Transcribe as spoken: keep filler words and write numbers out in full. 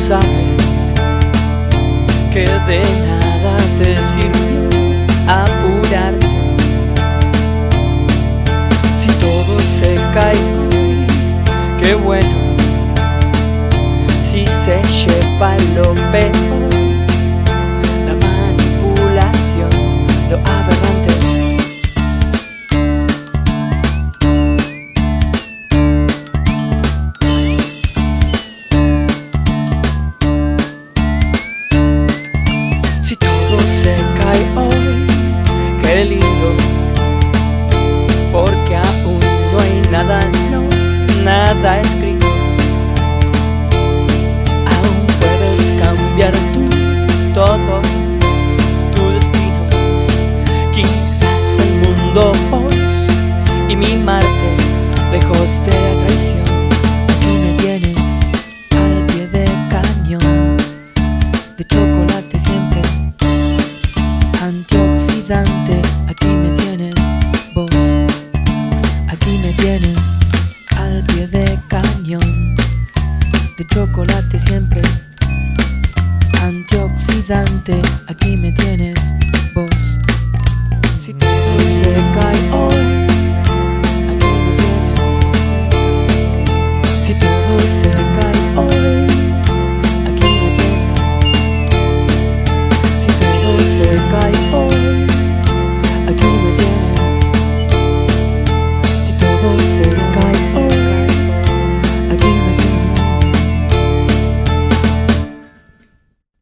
sabes que de nada te sirvió apurarte. Si todo se cae hoy, qué bueno. Si se lleva lo peor, la manipulación, lo aberrante. Si todo se cae hoy, qué lindo, porque aún no hay nada, no, nada escrito. Aún puedes cambiar tú todo, tu destino. Quizás el mundo hoy y mimarte lejos de la traición. Aquí me tienes al pie de cañón, de chocolate siempre, antioxidante. Aquí me tienes vos, aquí me tienes al pie de cañón, de chocolate siempre, antioxidante. Aquí me tienes vos. Si todo se cae hoy,